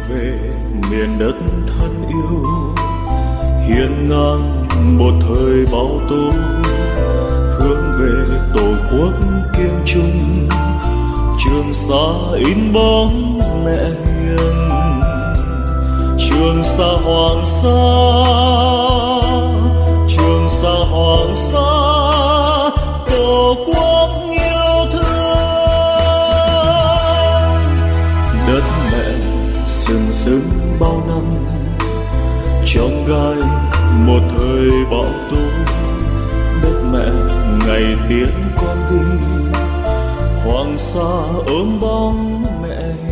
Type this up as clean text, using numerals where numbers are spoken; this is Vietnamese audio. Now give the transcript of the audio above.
về miền đất thân yêu, hiên ngang một thời bao tố, hướng về tổ quốc kiên trung. Trường Sa in bóng mẹ hiền, Trường Sa Hoàng Sa, Trường Sa Hoàng Sa, tổ quốc yêu thương. Đất mẹ sừng sững bao năm, trong gai một thời bão tố. Đất mẹ ngày tiễn con đi, Hoàng Sa ôm bóng mẹ.